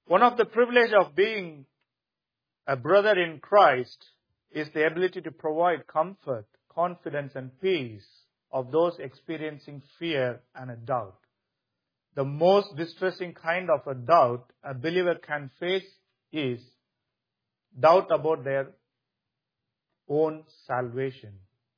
One of the privileges of being a brother in Christ is the ability to provide comfort, confidence, and peace of those experiencing fear and a doubt. The most distressing kind of a doubt a believer can face is doubt about their own salvation.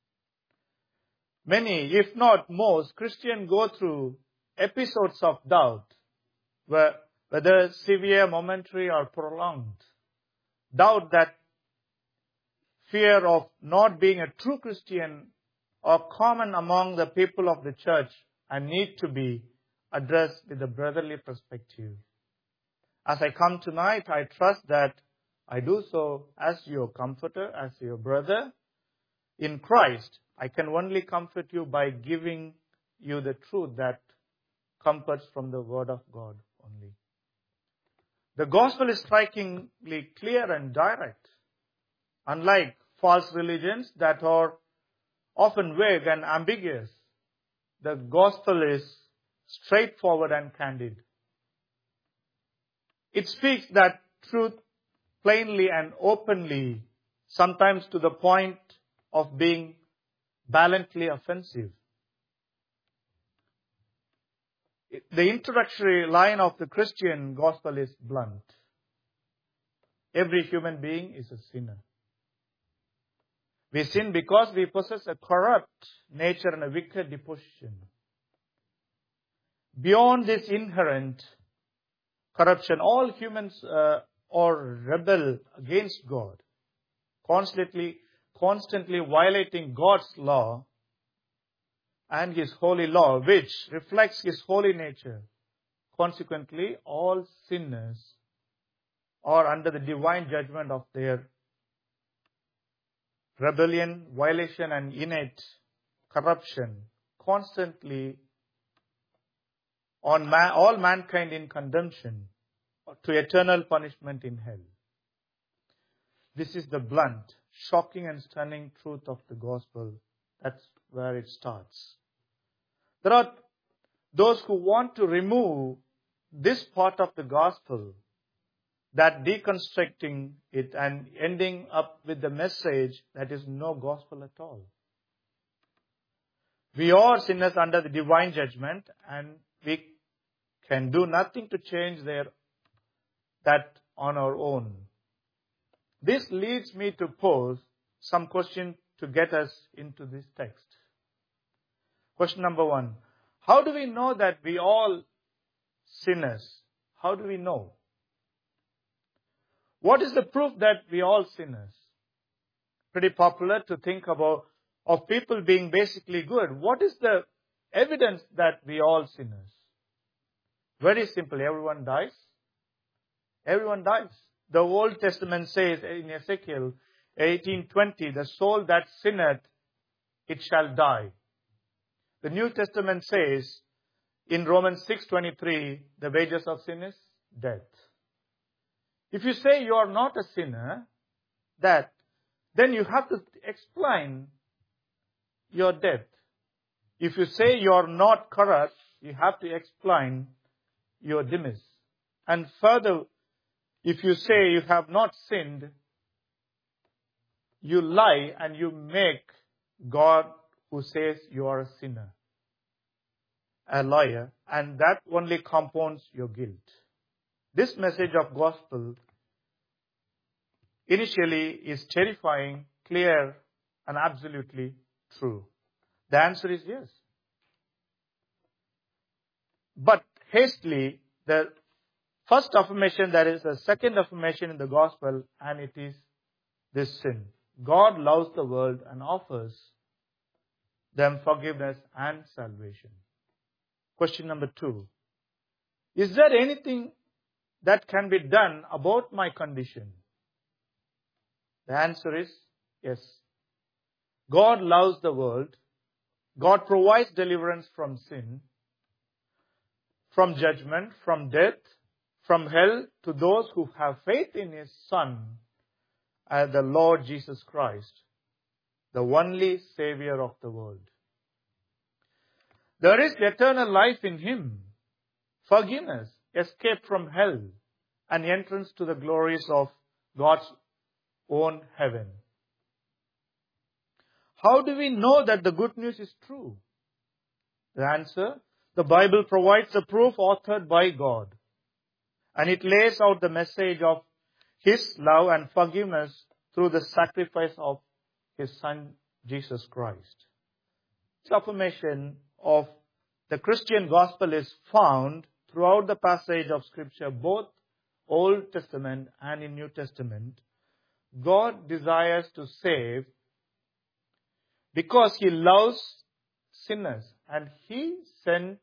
Many, if not most, Christians go through episodes of doubt, whether severe, momentary, or prolonged. Doubt that fear of not being a true Christian are common among the people of the church and need to be addressed with a brotherly perspective. As I come tonight, I trust that I do so as your comforter, as your brother in Christ. I can only comfort you by giving you the truth that comforts from the Word of God only. The gospel is strikingly clear and direct. Unlike false religions that are often vague and ambiguous, the gospel is straightforward and candid. It speaks that truth plainly and openly, sometimes to the point of being blatantly offensive. The introductory line of the Christian gospel is blunt. Every human being is a sinner. We sin because we possess a corrupt nature and a wicked disposition. Beyond this inherent corruption, all humans are rebel against God, constantly violating God's law and His holy law, which reflects His holy nature. Consequently, all sinners are under the divine judgment of their rebellion, violation, and innate corruption, constantly on all mankind in condemnation to eternal punishment in hell. This is the blunt, shocking, and stunning truth of the gospel. That's where it starts. There are those who want to remove this part of the gospel, that deconstructing it and ending up with the message that is no gospel at all. We are sinners under the divine judgment, and we can do nothing to change that on our own. This leads me to pose some questions to get us into this text. Question number 1. How do we know that we all sinners? How do we know? What is the proof that we all sinners? Pretty popular to think of people being basically good. What is the evidence that we all sinners? Very simple. Everyone dies. Everyone dies. The Old Testament says in Ezekiel 18:20, the soul that sinneth, it shall die. The New Testament says in Romans 6:23, the wages of sin is death. If you say you are not a sinner, then you have to explain your death. If you say you are not corrupt, you have to explain your demise. And further, if you say you have not sinned, you lie and you make God, who says you are a sinner, a liar, and that only compounds your guilt. This message of gospel initially is terrifying, clear, and absolutely true. The answer is yes. But hastily, the first affirmation, there is a second affirmation in the gospel, and it is this sin. God loves the world and offers them forgiveness and salvation. Question number 2. Is there anything that can be done about my condition? The answer is yes. God loves the world. God provides deliverance from sin, from judgment, from death, from hell, to those who have faith in His Son, as the Lord Jesus Christ, the only Savior of the world. There is eternal life in Him, forgiveness, escape from hell, and entrance to the glories of God's own heaven. How do we know that the good news is true? The answer, the Bible provides a proof authored by God. And it lays out the message of His love and forgiveness through the sacrifice of His Son, Jesus Christ. This affirmation of the Christian gospel is found throughout the passage of Scripture, both Old Testament and in New Testament. God desires to save because He loves sinners, and He sent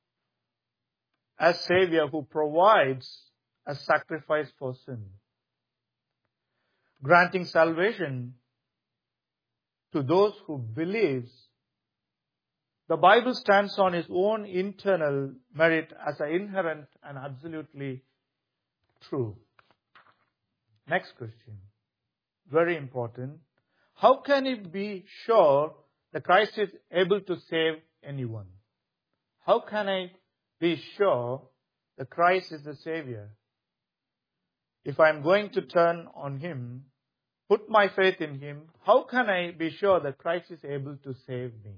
a Savior who provides a sacrifice for sin, granting salvation to those who believe. The Bible stands on its own internal merit as an inherent and absolutely true. Next question. Very important. How can it be sure that Christ is able to save anyone? How can I be sure that Christ is the Savior? If I am going to turn on Him, put my faith in Him, how can I be sure that Christ is able to save me?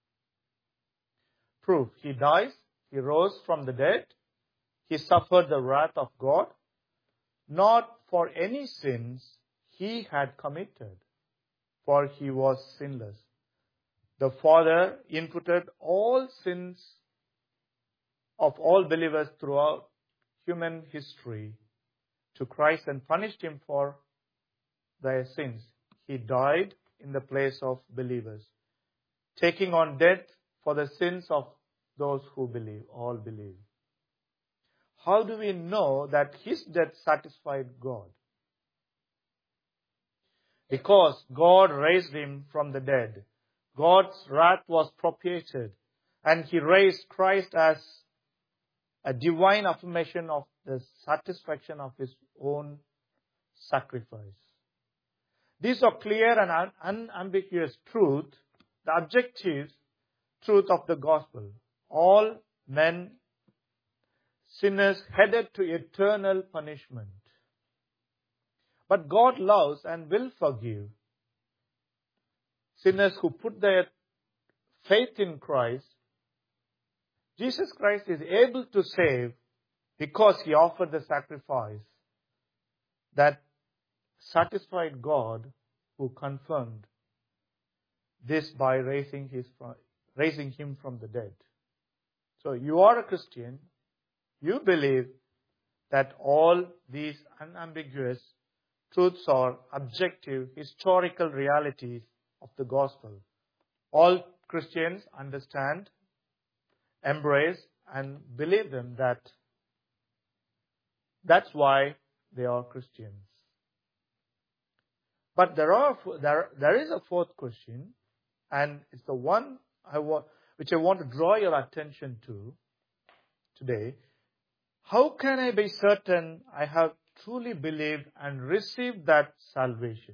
Proof. He dies, He rose from the dead, He suffered the wrath of God, not for any sins He had committed, for He was sinless. The Father imputed all sins of all believers throughout human history to Christ and punished Him for their sins. He died in the place of believers, taking on death for the sins of those who believe, all believe. How do we know that His death satisfied God? Because God raised Him from the dead. God's wrath was propitiated, and He raised Christ as a divine affirmation of the satisfaction of His own sacrifice. These are clear and unambiguous truth, the objective truth of the gospel. All men, sinners, headed to eternal punishment. But God loves and will forgive sinners who put their faith in Christ. Jesus Christ is able to save because He offered the sacrifice that satisfied God, who confirmed this by raising Him from the dead. So you are a Christian. You believe that all these unambiguous truths are objective, historical realities of the gospel. All Christians understand, embrace, and believe them. That's why they are Christians. But there is a fourth question, and it's the one which I want to draw your attention to today. How can I be certain I have truly believed and received that salvation?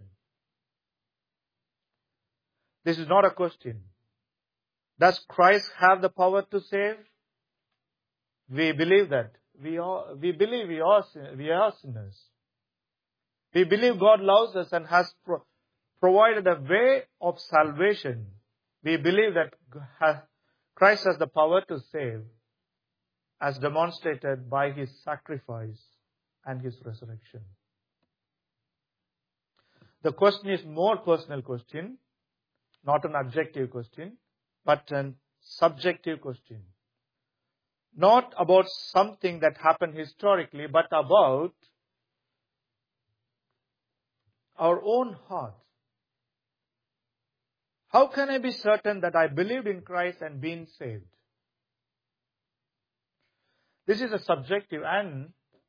This is not a question. Does Christ have the power to save? We believe that. We believe we are sinners. We believe God loves us and has provided a way of salvation. We believe that Christ has the power to save, as demonstrated by His sacrifice and His resurrection. The question is more personal question, not an objective question, but a subjective question. Not about something that happened historically, but about our own hearts. How can I be certain that I believed in Christ and been saved? This is a subjective, and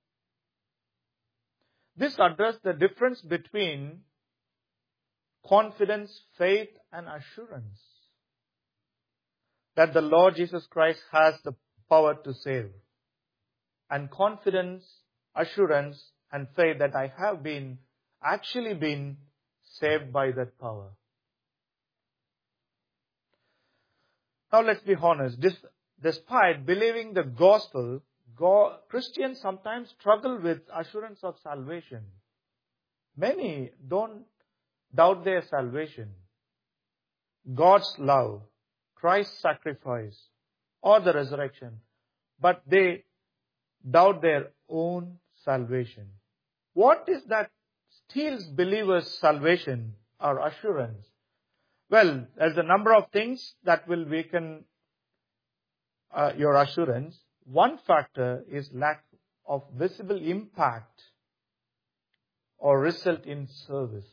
this addresses the difference between confidence, faith, and assurance that the Lord Jesus Christ has the power to save, and confidence, assurance, and faith that I have actually been saved by that power. Now let's be honest. Despite believing the gospel, Christians sometimes struggle with assurance of salvation. Many don't doubt their salvation, God's love, Christ's sacrifice, or the resurrection, but they doubt their own salvation. What is that steals believers' salvation or assurance? Well, there's a number of things that will weaken your assurance. One factor is lack of visible impact or result in service.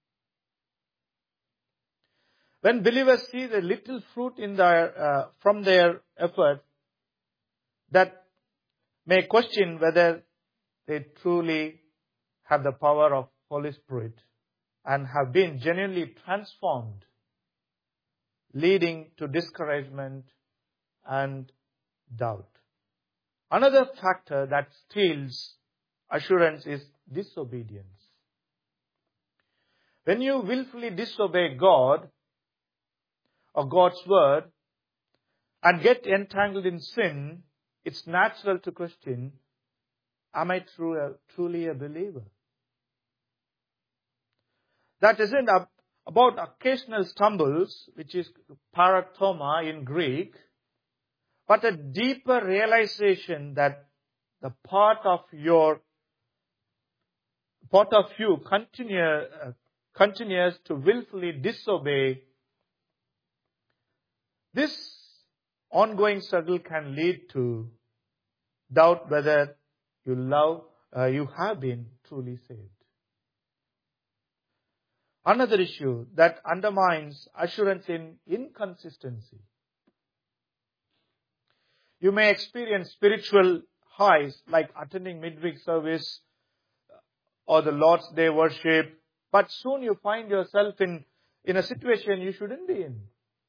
When believers see the little fruit in from their effort, that may question whether they truly have the power of Holy Spirit and have been genuinely transformed, leading to discouragement and doubt. Another factor that steals assurance is disobedience. When you willfully disobey God or God's word and get entangled in sin, it's natural to question, am I truly a believer? That isn't about occasional stumbles, which is parathoma in Greek, but a deeper realization that the part of you continues to willfully disobey. This ongoing struggle can lead to doubt whether you have been truly saved. Another issue that undermines assurance in inconsistency. You may experience spiritual highs like attending midweek service or the Lord's Day worship, but soon you find yourself in a situation you shouldn't be in.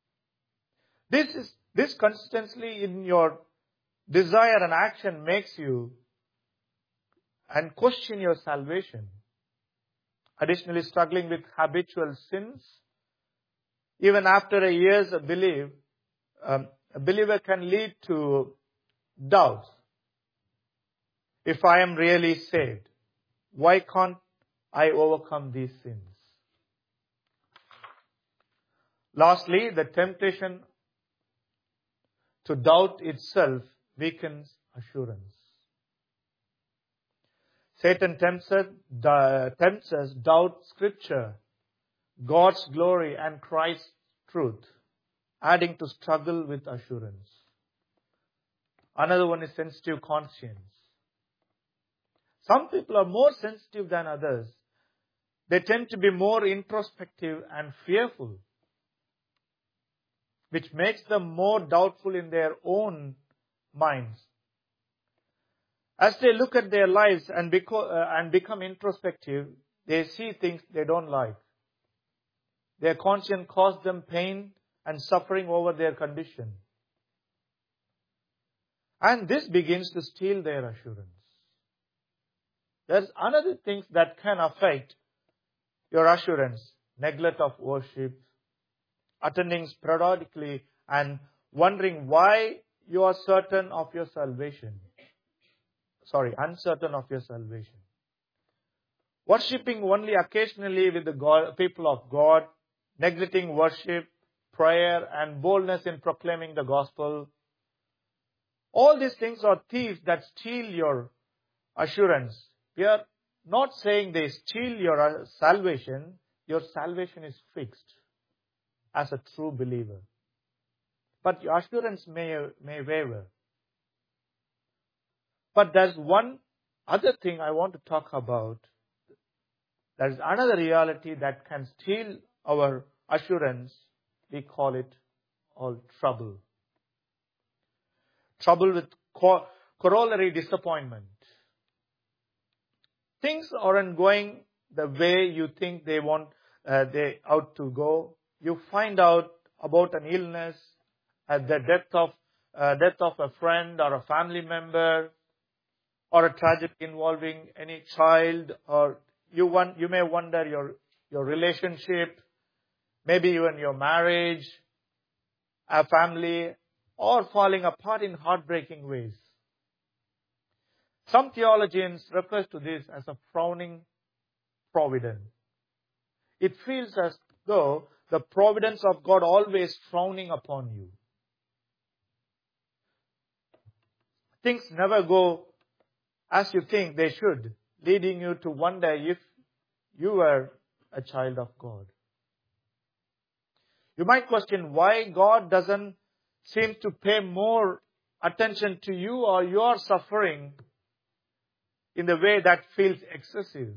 This consistency in your desire and action makes you and question your salvation. Additionally, struggling with habitual sins, even after a year's belief, a believer can lead to doubts. If I am really saved, why can't I overcome these sins? Lastly, the temptation to doubt itself weakens assurance. Satan tempts us doubt Scripture, God's glory and Christ's truth, adding to struggle with assurance. Another one is sensitive conscience. Some people are more sensitive than others. They tend to be more introspective and fearful, which makes them more doubtful in their own minds. As they look at their lives and become introspective, they see things they don't like. Their conscience causes them pain and suffering over their condition. And this begins to steal their assurance. There's another thing that can affect your assurance. Neglect of worship, attending sporadically and wondering why you are uncertain of your salvation. Worshipping only occasionally with the people of God, neglecting worship, prayer, and boldness in proclaiming the gospel. All these things are thieves that steal your assurance. We are not saying they steal your salvation. Your salvation is fixed as a true believer. But your assurance may waver. But there's one other thing I want to talk about. There is another reality that can steal our assurance. We call it all trouble. Trouble with corollary disappointment. Things aren't going the way you think they ought to go. You find out about an illness, the death of a friend or a family member, or a tragedy involving any child, or you may wonder your relationship, maybe even your marriage, a family, or falling apart in heartbreaking ways. Some theologians refer to this as a frowning providence. It feels as though the providence of God always frowning upon you. Things never go as you think they should, leading you to wonder if you were a child of God. You might question why God doesn't seem to pay more attention to you or your suffering in the way that feels excessive.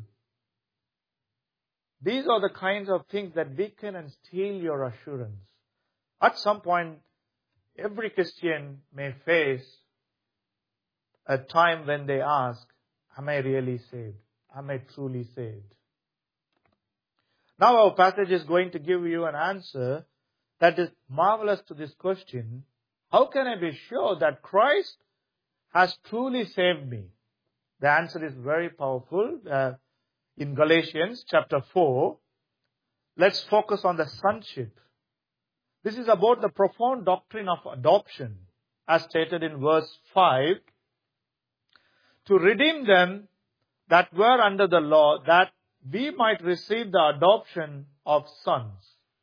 These are the kinds of things that weaken and steal your assurance. At some point, every Christian may face a time when they ask, am I really saved? Am I truly saved? Now our passage is going to give you an answer that is marvelous to this question. How can I be sure that Christ has truly saved me? The answer is very powerful. In Galatians chapter 4, let's focus on the sonship. This is about the profound doctrine of adoption, as stated in verse 5. To redeem them that were under the law, that we might receive the adoption of sons.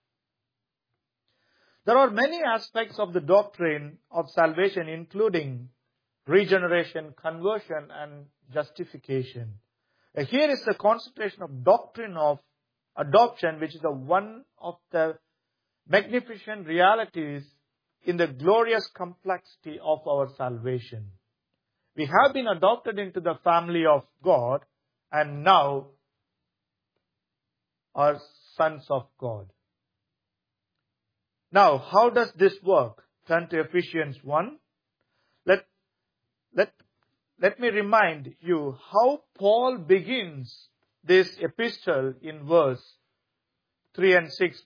There are many aspects of the doctrine of salvation, including regeneration, conversion, and justification. Here is the concentration of doctrine of adoption, which is one of the magnificent realities in the glorious complexity of our salvation. We have been adopted into the family of God and now are sons of God. Now, how does this work? Turn to Ephesians 1. Let me remind you how Paul begins this epistle in verse 3 and 6.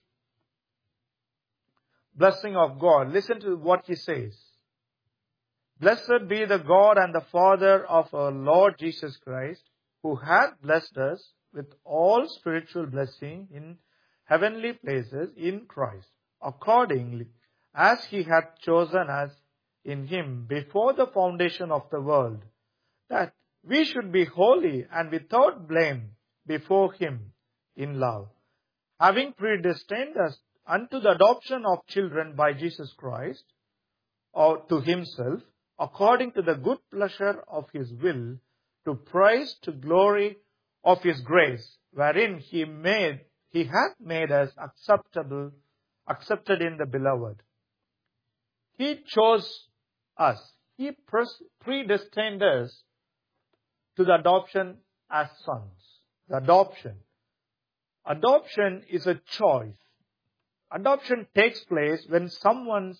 Blessing of God. Listen to what he says. Blessed be the God and the Father of our Lord Jesus Christ, who hath blessed us with all spiritual blessing in heavenly places in Christ, accordingly as he hath chosen us in him before the foundation of the world, that we should be holy and without blame before him in love, having predestined us unto the adoption of children by Jesus Christ, or to himself, according to the good pleasure of his will, to praise to glory of his grace, wherein he hath made us accepted in the beloved. He chose us. He predestined us to the adoption as sons. The adoption. Adoption is a choice. Adoption takes place when someone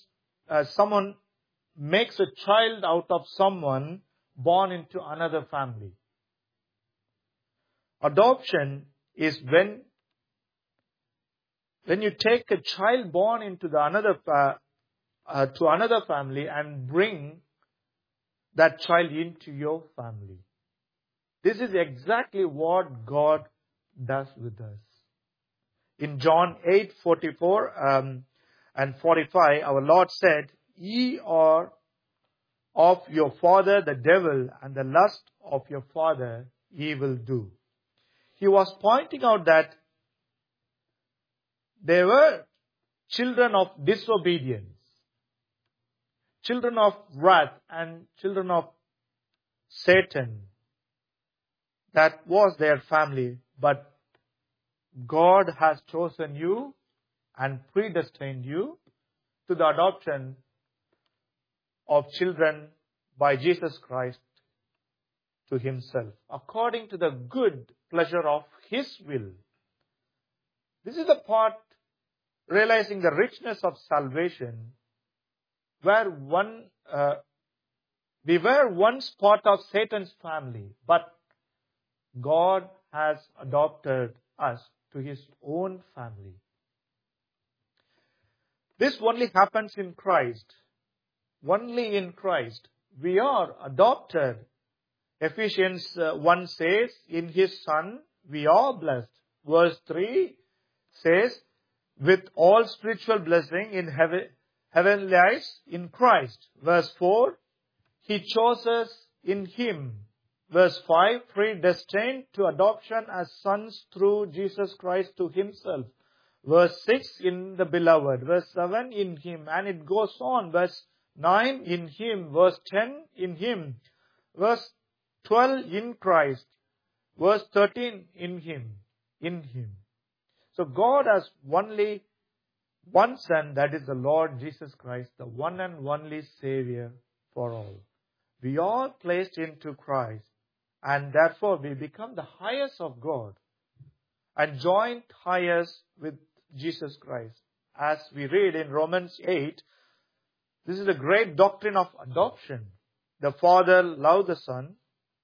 makes a child out of someone born into another family. Adoption is when you take a child born into another family and bring that child into your family. This is exactly what God does with us. In John 8:44 and 45, our Lord said, Ye are of your father the devil, and the lust of your father ye will do. He was pointing out that they were children of disobedience, children of wrath, and children of Satan. That was their family. But God has chosen you and predestined you to the adoption of children by Jesus Christ to himself, according to the good pleasure of his will. This is the part, realizing the richness of salvation, where we were once part of Satan's family, but God has adopted us to his own family. This only happens in Christ. Only in Christ. We are adopted. Ephesians 1 says, in his Son we are blessed. Verse 3 says, with all spiritual blessing in heavenlies in Christ. Verse 4, he chose us in him verse 5, predestined to adoption as sons through Jesus Christ to himself. Verse 6, in the beloved. Verse 7, in him. And it goes on. Verse 9, in him. Verse 10, in him. Verse 12, in Christ. Verse 13, in him. In him. So God has only one Son, that is the Lord Jesus Christ, the one and only Savior for all. We are placed into Christ, and therefore we become the highest of God and joint highest with Jesus Christ. As we read in Romans 8, this is the great doctrine of adoption. The Father loved the Son.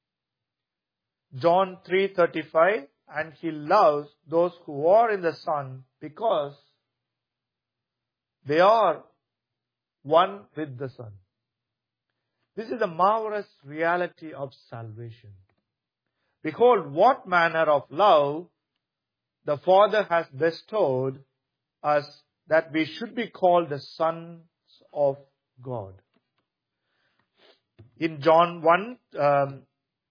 John 3:35, and He loves those who are in the Son because they are one with the Son. This is the marvelous reality of salvation. Behold, what manner of love the Father has bestowed us that we should be called the sons of God. In 1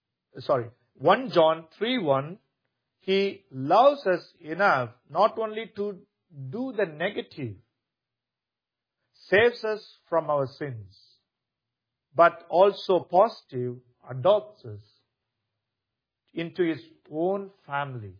John 3:1, He loves us enough not only to do the negative, saves us from our sins, but also positive, adopts us into His own family,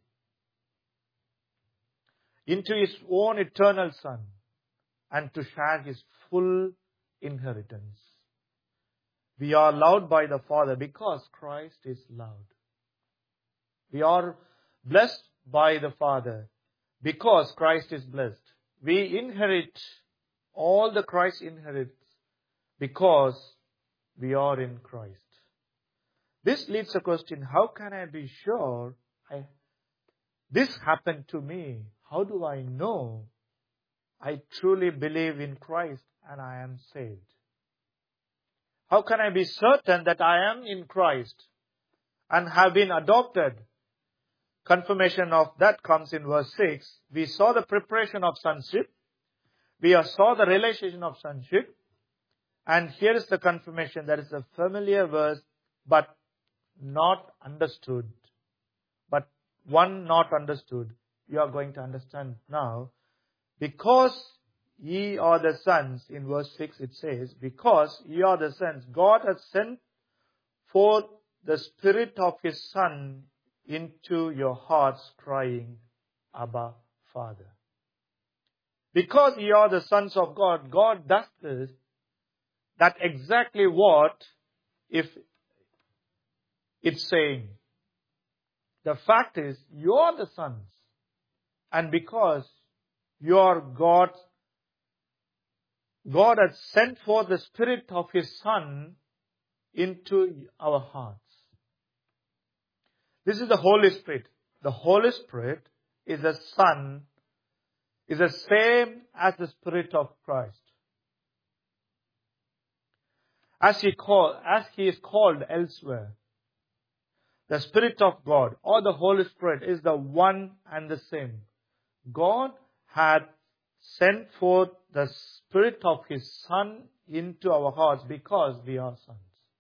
into His own eternal Son, and to share His full inheritance. We are loved by the Father because Christ is loved. We are blessed by the Father because Christ is blessed. We inherit all the Christ inherits because we are in Christ. This leads to a question, how can I be sure this happened to me? How do I know I truly believe in Christ and I am saved? How can I be certain that I am in Christ and have been adopted? Confirmation of that comes in verse 6. We saw the preparation of sonship. We saw the realization of sonship. And here is the confirmation. That is a familiar verse, but not understood. But one not understood. You are going to understand now. Because ye are the sons, in verse 6 it says, because ye are the sons, God has sent forth the Spirit of His Son into your hearts, crying, Abba, Father. Because ye are the sons of God, God does this. That exactly what if it's saying. The fact is, you are the sons. And because you are God has sent forth the Spirit of His Son into our hearts. This is the Holy Spirit. The Holy Spirit is the Son, is the same as the Spirit of Christ. As He is called elsewhere, the Spirit of God or the Holy Spirit is the one and the same. God had sent forth the Spirit of His Son into our hearts because we are sons.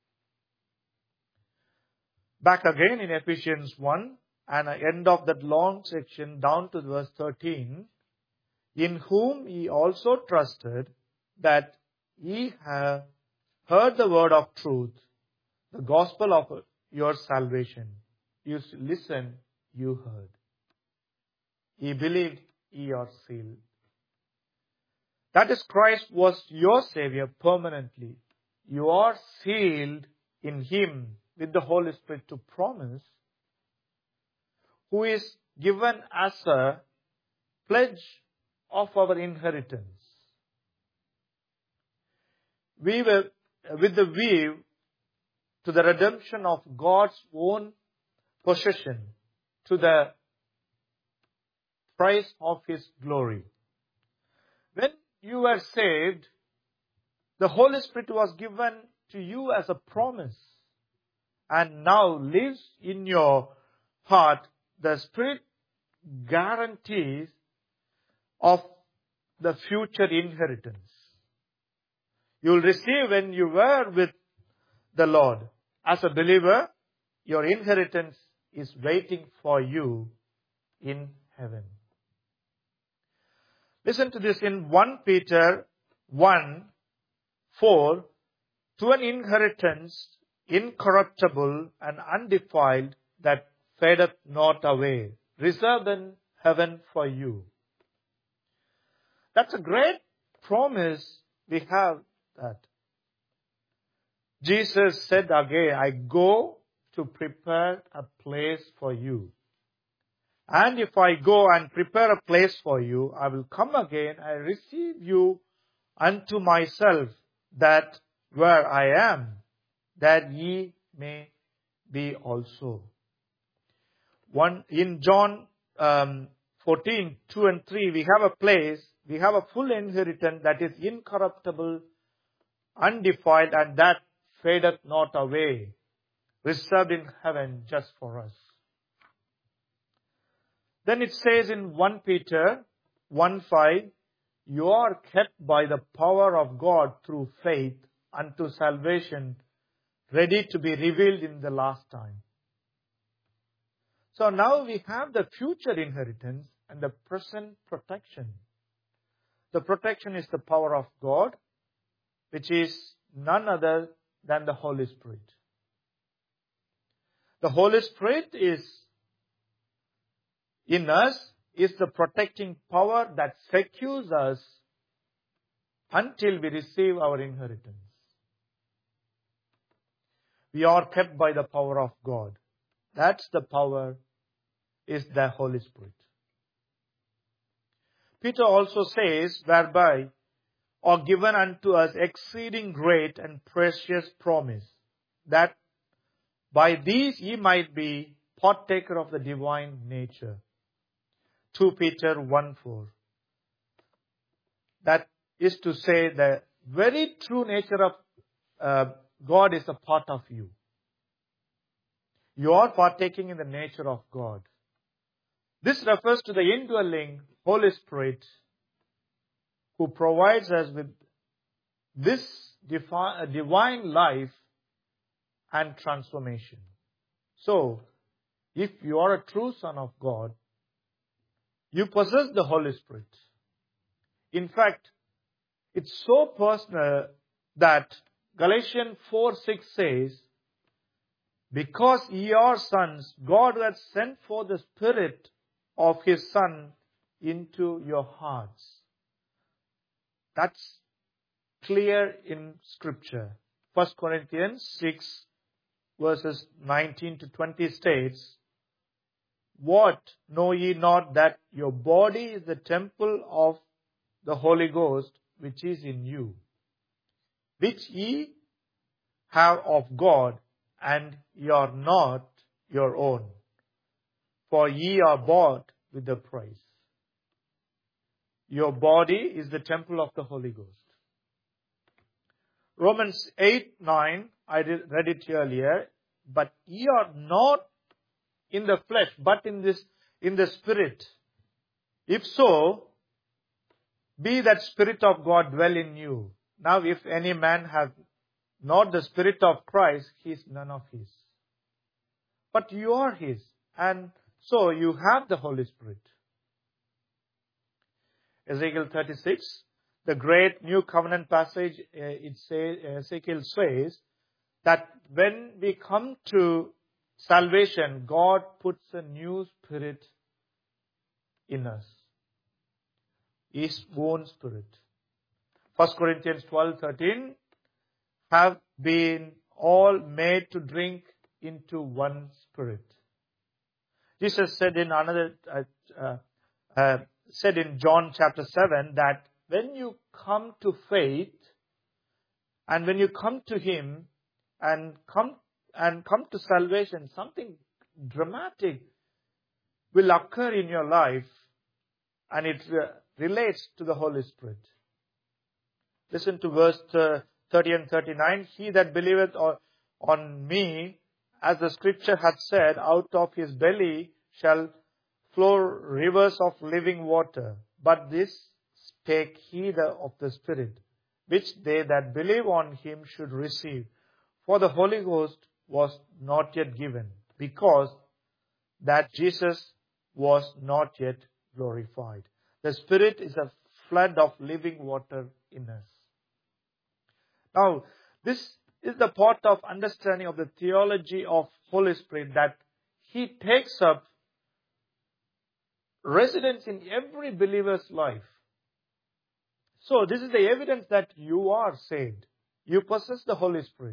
Back again in Ephesians 1 and the end of that long section down to verse 13, in whom ye also trusted that ye have heard the word of truth, the gospel of your salvation. You listened, you heard. Ye believed, ye are sealed. That is, Christ was your Savior permanently. You are sealed in Him with the Holy Spirit to promise, who is given as a pledge of our inheritance. We were with the view to the redemption of God's own possession, to the price of His glory. When you were saved, the Holy Spirit was given to you as a promise and now lives in your heart. The Spirit guarantees of the future inheritance. You will receive when you were with the Lord. As a believer, your inheritance is waiting for you in heaven. Listen to this in 1 Peter 1:4. To an inheritance incorruptible and undefiled, that fadeth not away, reserved in heaven for you. That's a great promise we have that. Jesus said again, I go to prepare a place for you. And if I go and prepare a place for you, I will come again and receive you unto myself, that where I am, that ye may be also. In John 14:2-3, we have a place, we have a full inheritance that is incorruptible, undefiled, and that fadeth not away, reserved in heaven just for us. Then it says in 1 Peter 1:5, you are kept by the power of God through faith unto salvation, ready to be revealed in the last time. So now we have the future inheritance and the present protection. The protection is the power of God, which is none other than the Holy Spirit. The Holy Spirit is in us, is the protecting power that secures us until we receive our inheritance. We are kept by the power of God. That's the power, is the Holy Spirit. Peter also says, whereby are given unto us exceeding great and precious promise, that by these ye might be partaker of the divine nature. 2 Peter 1:4. That is to say, the very true nature of God is a part of you. You are partaking in the nature of God. This refers to the indwelling Holy Spirit, who provides us with this divine life and transformation. So, if you are a true son of God, you possess the Holy Spirit. In fact, it's so personal that Galatians 4:6 says, because ye are sons, God hath sent forth the Spirit of His Son into your hearts. That's clear in Scripture. 1 Corinthians 6 verses 19-20 states, what, know ye not that your body is the temple of the Holy Ghost, which is in you, which ye have of God, and ye are not your own, for ye are bought with a price. Your body is the temple of the Holy Ghost. Romans 8:9, I read it earlier, but ye are not in the flesh, but in the Spirit. If so, be that Spirit of God dwell in you. Now if any man have not the Spirit of Christ, he is none of his. But you are his, and so you have the Holy Spirit. Ezekiel 36, the great new covenant passage, Ezekiel says that when we come to salvation, God puts a new spirit in us. His own spirit. 1 Corinthians 12:13, have been all made to drink into one spirit. Jesus said in said in John chapter 7 that when you come to faith and when you come to Him and come to salvation, something dramatic will occur in your life, and it relates to the Holy Spirit. Listen to verse 30 and 39. He that believeth on me, as the Scripture hath said, out of his belly shall flow rivers of living water. But this take heed of the Spirit, which they that believe on him should receive. For the Holy Ghost was not yet given, because that Jesus was not yet glorified. The Spirit is a flood of living water in us. Now, this is the part of understanding of the theology of Holy Spirit, that He takes up residence in every believer's life. So, this is the evidence that you are saved. You possess the Holy Spirit.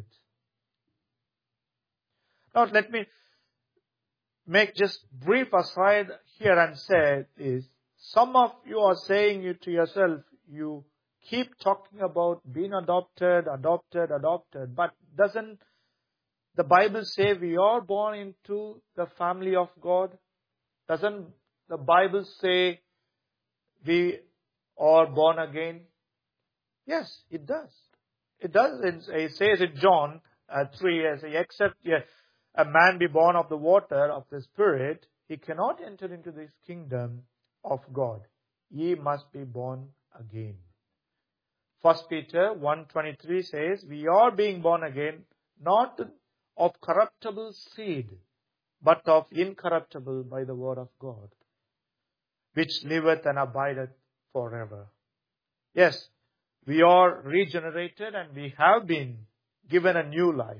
Now, let me make just brief aside here and say is, some of you are saying to yourself, you keep talking about being adopted, but doesn't the Bible say we are born into the family of God? Doesn't the Bible say we are born again? Yes, it does. It does. It says in John 3, except a man be born of the water, of the Spirit, he cannot enter into this kingdom of God. Ye must be born again. 1 Peter 1:23 says, we are being born again, not of corruptible seed, but of incorruptible by the word of God, which liveth and abideth forever. Yes, we are regenerated and we have been given a new life.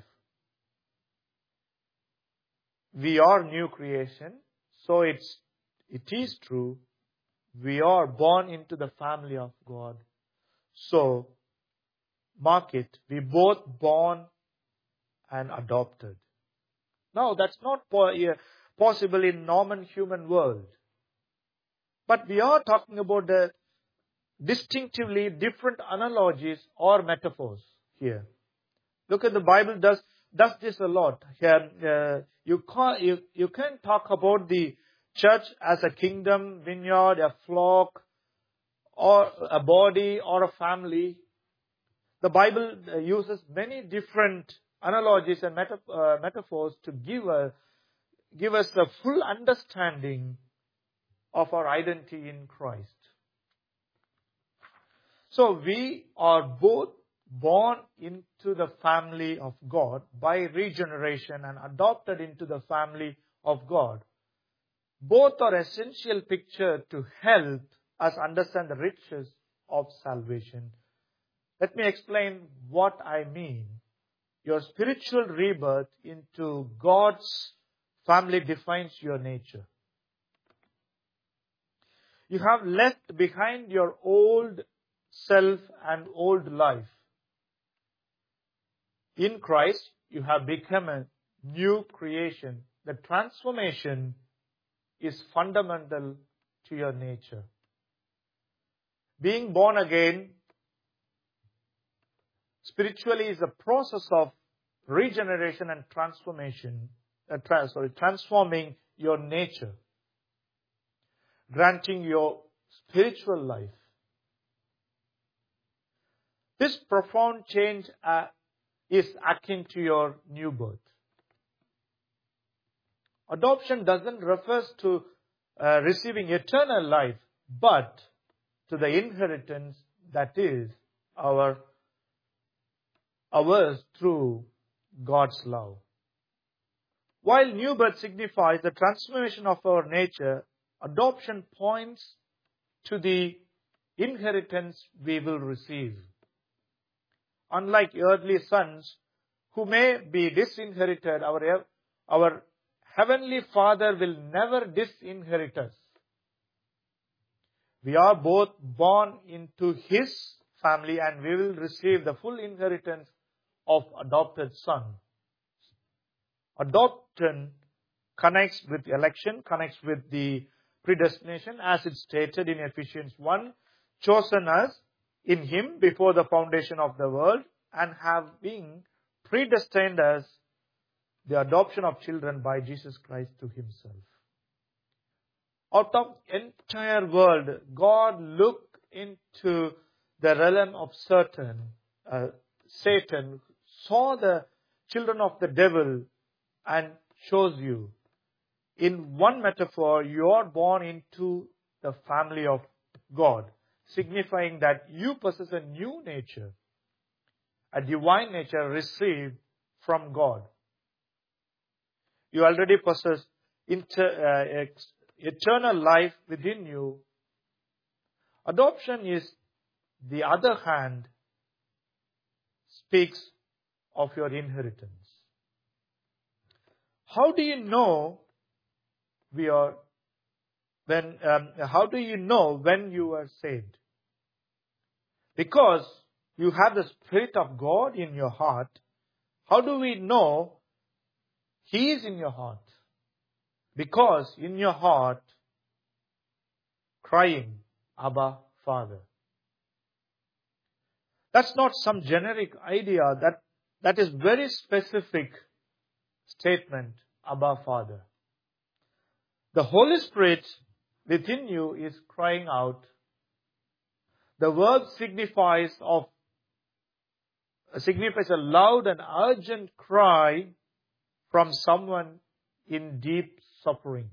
We are new creation, so it is true. We are born into the family of God. So, mark it, we both born and adopted. Now, that's not possible in normal human world. But we are talking about the distinctively different analogies or metaphors here. Look at the Bible does this a lot. Here, you can talk about the church as a kingdom, vineyard, a flock, or a body, or a family. The Bible uses many different analogies and metaphors to give us a full understanding of our identity in Christ. So we are both born into the family of God by regeneration and adopted into the family of God. Both are essential picture to help us understand the riches of salvation. Let me explain what I mean. Your spiritual rebirth into God's family defines your nature. You have left behind your old self and old life. In Christ, you have become a new creation. The transformation is fundamental to your nature. Being born again spiritually is a process of regeneration and transformation, transforming your nature, granting your spiritual life. This profound change is akin to your new birth. Adoption doesn't refer to receiving eternal life, but to the inheritance that is ours through God's love. While new birth signifies the transformation of our nature, adoption points to the inheritance we will receive. Unlike earthly sons who may be disinherited, our Heavenly Father will never disinherit us. We are both born into His family and we will receive the full inheritance of adopted son. Adoption connects with election, connects with the predestination as it's stated in Ephesians 1, chosen us in Him before the foundation of the world and have been predestined as the adoption of children by Jesus Christ to Himself. Out of the entire world, God looked into the realm of Satan, saw the children of the devil and chose you. In one metaphor, you are born into the family of God, signifying that you possess a new nature, a divine nature received from God. You already possess eternal life within you. Adoption is, the other hand, speaks of your inheritance. How do you know how do you know when you are saved? Because you have the Spirit of God in your heart. How do we know He is in your heart? Because in your heart, crying, Abba, Father. That's not some generic idea. That is very specific statement, Abba, Father. The Holy Spirit within you is crying out. The word signifies a loud and urgent cry from someone in deep suffering,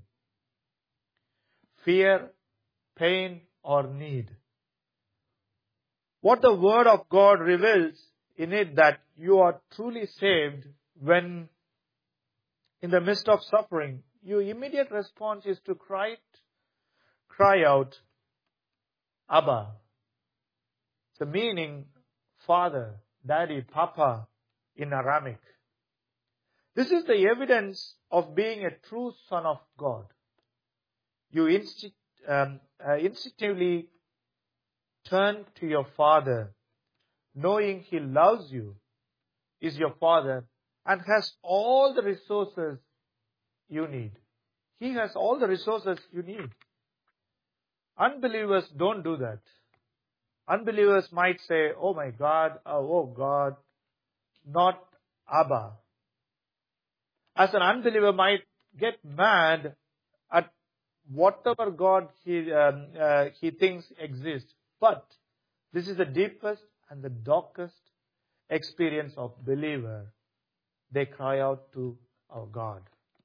fear, pain, or need. What the Word of God reveals in it, that you are truly saved when in the midst of suffering, your immediate response is to cry out, Abba. The meaning, Father, Daddy, Papa in Aramaic. This is the evidence of being a true son of God. You instinctively turn to your Father, knowing He loves you, is your Father, and has all the resources you need. He has all the resources you need. Unbelievers don't do that. Unbelievers might say, oh my God, oh God, not Abba. As an unbeliever might get mad at whatever God he thinks exists. But this is the deepest and the darkest experience of believer. They cry out to our God.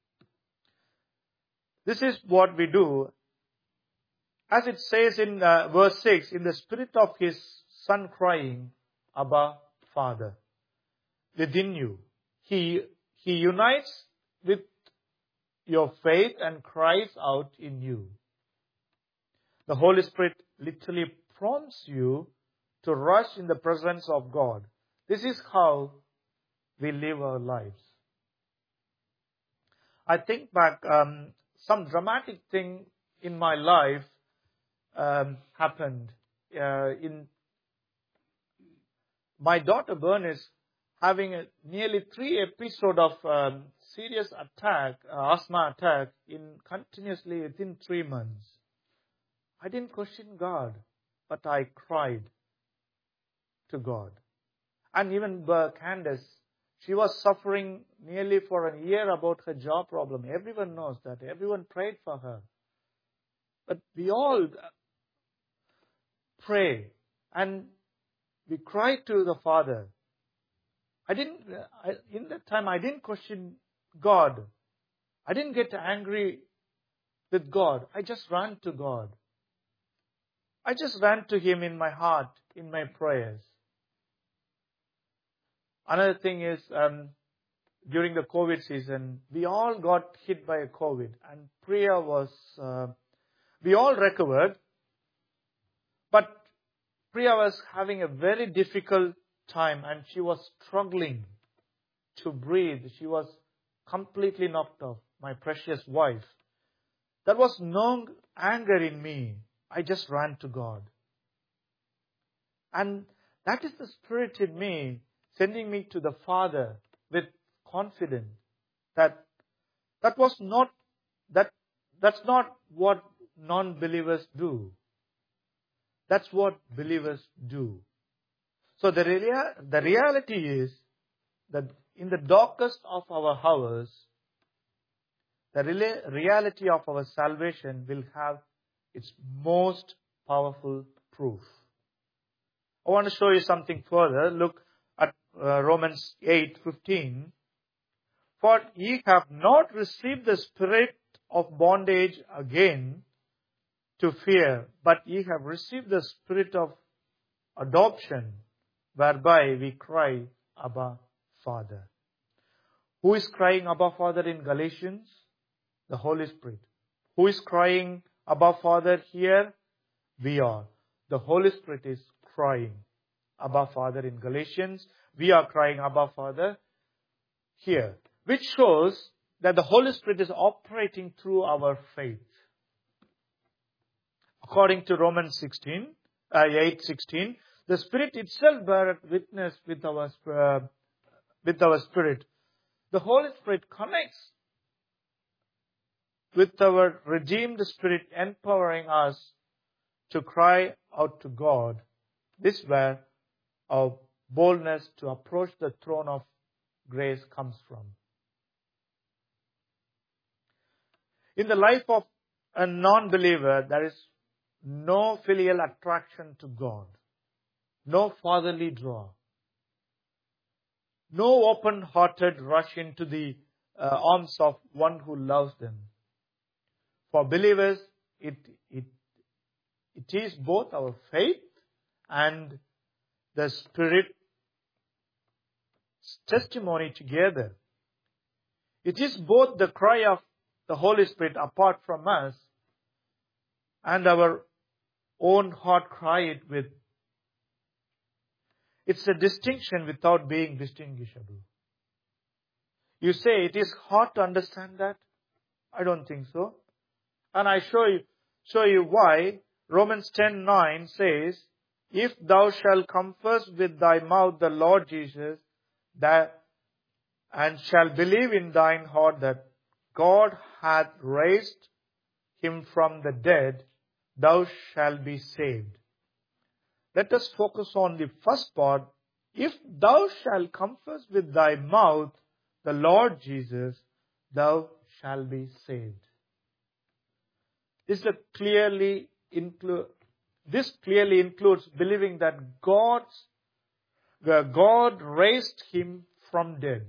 This is what we do. As it says in verse 6, in the spirit of His Son crying, Abba, Father, within you. He unites with your faith and cries out in you. The Holy Spirit literally prompts you to rush in the presence of God. This is how we live our lives. I think back, some dramatic thing in my life happened. In my daughter Bernice having nearly 3 episodes of serious asthma attack continuously within 3 months. I didn't question God, but I cried to God. And even Candace, she was suffering nearly for a year about her jaw problem. Everyone knows that. Everyone prayed for her. But we all pray and we cry to the Father. In that time, I didn't question God. I didn't get angry with God. I just ran to God. I just ran to Him in my heart, in my prayers. Another thing is, during the COVID season, we all got hit by a COVID. And Priya we all recovered. But Priya was having a very difficult time and she was struggling to breathe. She was completely knocked off, my precious wife. There was no anger in me. I just ran to God. And that is the Spirit in me, sending me to the Father with confidence that's not what non-believers do. That's what believers do. So the reality is that in the darkest of our hours, the reality of our salvation will have its most powerful proof. I want to show you something further. Look at Romans 8:15. For ye have not received the spirit of bondage again to fear, but ye have received the spirit of adoption, whereby we cry, Abba, Father. Who is crying Abba Father in Galatians? The Holy Spirit. Who is crying Abba Father here? We are. The Holy Spirit is crying Abba Father in Galatians. We are crying Abba Father here. Which shows that the Holy Spirit is operating through our faith. According to Romans 8:16, the Spirit itself beareth witness with our spirit. The Holy Spirit connects with our redeemed spirit, empowering us to cry out to God. This is where our boldness to approach the throne of grace comes from. In the life of a non-believer, there is no filial attraction to God, no fatherly draw, no open-hearted rush into the arms of one who loves them. For believers, it is both our faith and the Spirit's testimony together. It is both the cry of the Holy Spirit apart from us and our own heart cry it with. It's a distinction without being distinguishable. You say it is hard to understand that? I don't think so. And I show you why. Romans 10:9 says, if thou shalt confess with thy mouth the Lord Jesus, and shalt believe in thine heart that God hath raised him from the dead, thou shalt be saved. Let us focus on the first part. If thou shalt confess with thy mouth the Lord Jesus, thou shalt be saved. This clearly includes believing that God raised him from dead.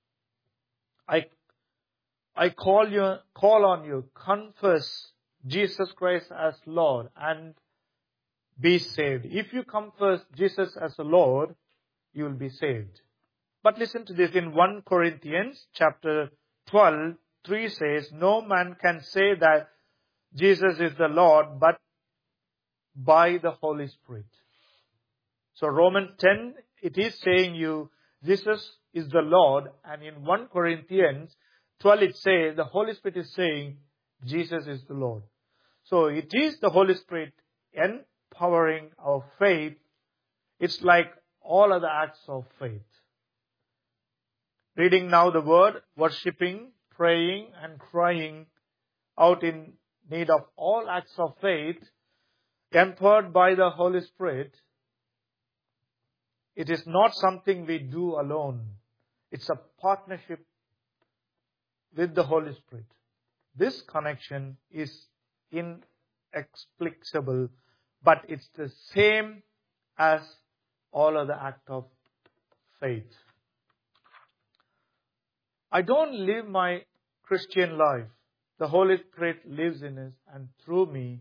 I call on you, confess Jesus Christ as Lord and be saved. If you confess Jesus as the Lord, you will be saved. But listen to this. In 1 Corinthians chapter 12:3 says, no man can say that Jesus is the Lord but by the Holy Spirit. So Romans 10, it is saying you, Jesus is the Lord. And in 1 Corinthians 12 it says, the Holy Spirit is saying, Jesus is the Lord. So it is the Holy Spirit empowering our faith. It's like all other acts of faith. Reading now the word, worshipping, praying and crying out in need of all acts of faith, empowered by the Holy Spirit. It is not something we do alone. It's a partnership with the Holy Spirit. This connection is inexplicable, but it's the same as all other acts of faith. I don't live my Christian life. The Holy Spirit lives in us and through me.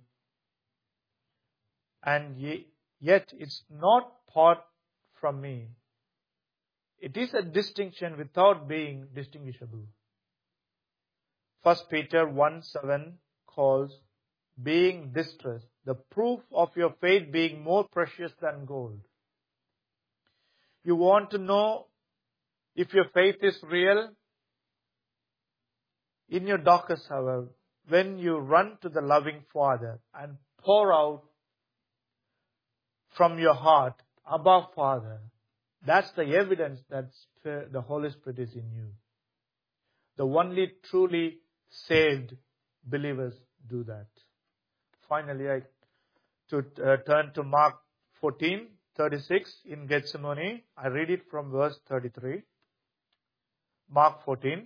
And yet it's not part from me. It is a distinction without being distinguishable. 1 Peter 1:7 calls being distressed, the proof of your faith being more precious than gold. You want to know if your faith is real? In your darkest hour, when you run to the loving Father and pour out from your heart, Abba Father, that's the evidence that the Holy Spirit is in you. The only truly saved believers do that. Finally, I turn to Mark 14:36 in Gethsemane. I read it from verse 33. Mark 14.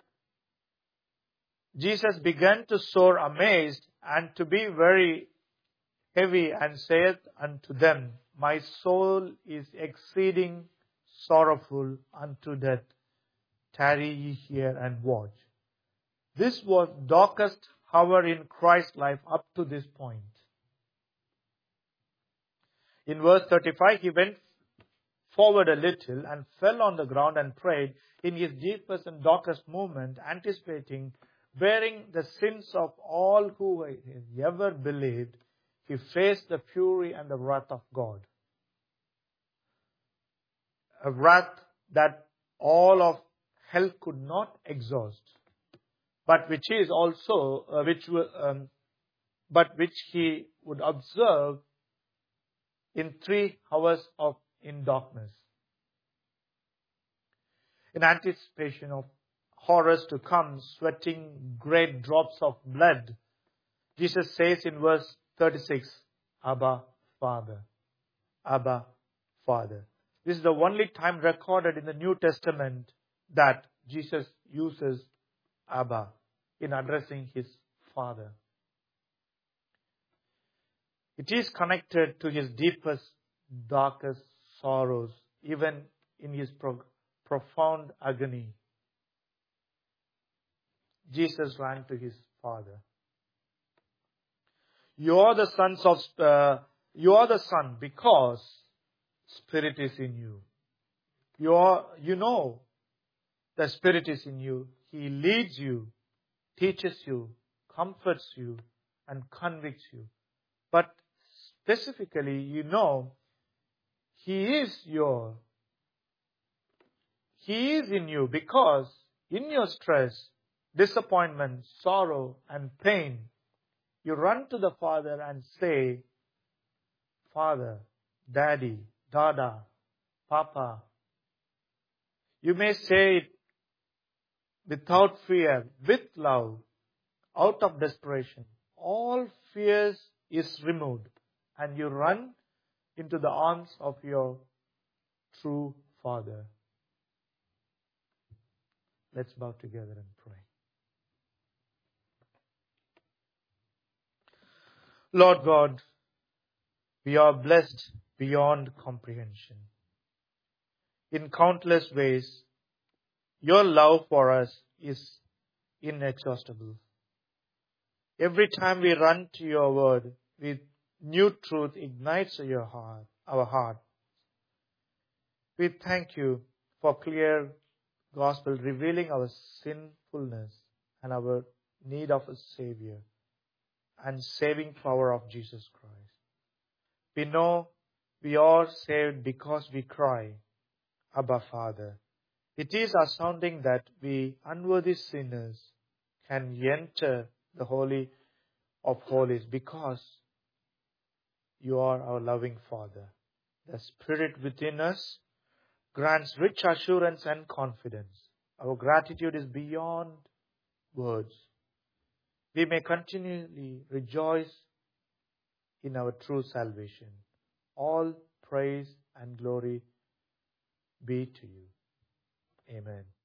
Jesus began to soar amazed and to be very heavy and saith unto them, my soul is exceeding sorrowful unto death. Tarry ye here and watch. This was darkest hour in Christ's life up to this point. In verse 35, he went forward a little and fell on the ground and prayed in his deepest and darkest moment, anticipating bearing the sins of all who ever believed. He faced the fury and the wrath of God. A wrath that all of hell could not exhaust, but which is also which he would observe in 3 hours in darkness, in anticipation of horrors to come, sweating great drops of blood. Jesus says in verse 36, Abba, Father. Abba, Father. This is the only time recorded in the New Testament that Jesus uses Abba in addressing his Father. It is connected to his deepest, darkest sorrows, even in his profound agony. Jesus ran to his Father. You are the Son because Spirit is in you. You know the Spirit is in you. He leads you, teaches you, comforts you, and convicts you. But specifically, you know, He is in you because in your stress, disappointment, sorrow, and pain, you run to the Father and say, Father, Daddy, Dada, Papa. You may say it without fear, with love, out of desperation. All fears is removed and you run into the arms of your true Father. Let's bow together and pray. Lord God, we are blessed beyond comprehension. In countless ways, your love for us is inexhaustible. Every time we run to your word, with new truth ignites our heart. We thank you for clear gospel revealing our sinfulness and our need of a Savior and saving power of Jesus Christ. We know we are saved because we cry, Abba, Father. It is astounding that we unworthy sinners can enter the Holy of Holies because you are our loving Father. The Spirit within us grants rich assurance and confidence. Our gratitude is beyond words. We may continually rejoice in our true salvation. All praise and glory be to you. Amen.